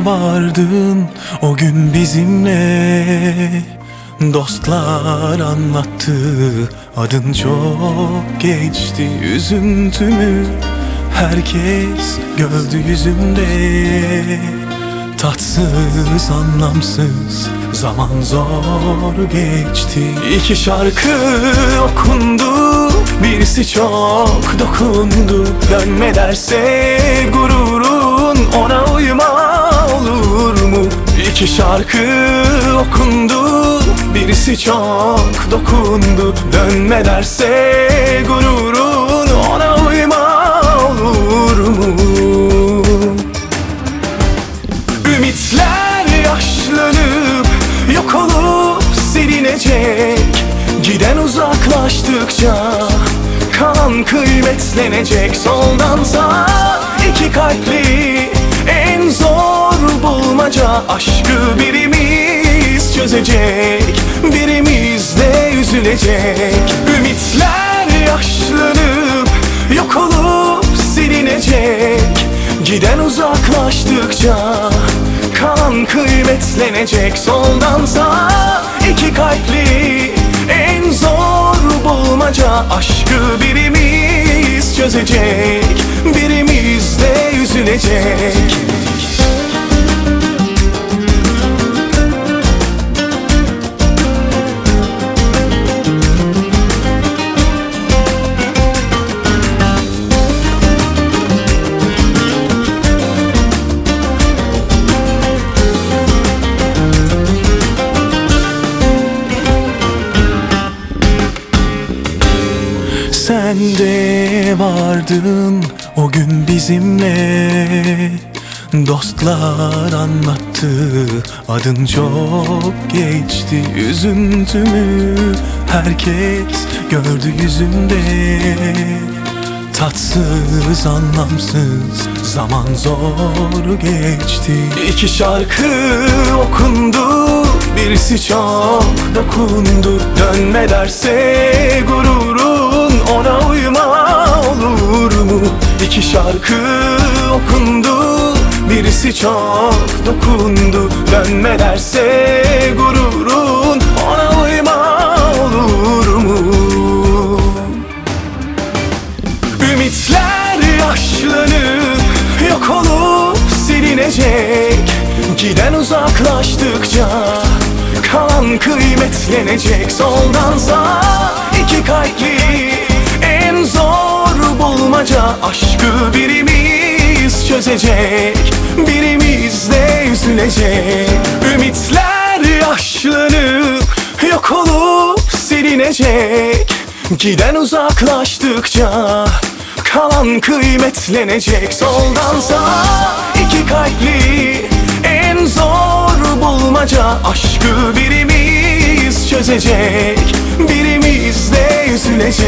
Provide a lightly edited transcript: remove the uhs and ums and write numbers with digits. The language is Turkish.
vardın o gün bizimle. Dostlar anlattı, adın çok geçti. Üzüntümü herkes gördü yüzümde. Tatsız, anlamsız, zaman zor geçti. İki şarkı okundu, birisi çok dokundu. Dönme derse gururun, ona uyma olur mu? İki şarkı okundu, birisi çok dokundu. Dönme derse gururun, ona uyma olur mu? Ümitler yaşlanıp yok olup silinecek. Giden uzaklaştıkça kalan kıymetlenecek. Soldan sağa iki kalpli en zor bulmaca. Aşkı birimiz çözecek, birimiz de üzülecek. Ümitler yaşlanıp yok olup silinecek. Giden uzaklaştıkça kalan kıymetlenecek. Soldan sağa iki kalpli en zor bulmaca. Aşkı birimiz çözecek, birimiz de üzülecek. Sen de vardın o gün bizimle. Dostlar anlattı, adın çok geçti. Üzüntümü herkes gördü yüzümde. Tatsız, anlamsız, zaman zor geçti. İki şarkı okundu, birisi çok dokundu. Dönme derse gururun, ona uyma olur mu? İki şarkı okundu, birisi çok dokundu. Dönme derse gururun, ona uyma olur mu? Ümitler yaşlanıp yok olup silinecek. Giden uzaklaştıkça kalan kıymetlenecek. Soldan sağa iki kalpli en zor bulmaca. Aşkı birimiz çözecek, birimiz de üzülecek. Ümitler yaşlanıp yok olup silinecek. Giden uzaklaştıkça kalan kıymetlenecek. Soldan sağa iki kalpli en zor bulmaca. Aşkı birimiz çözecek, birimiz de üzülecek.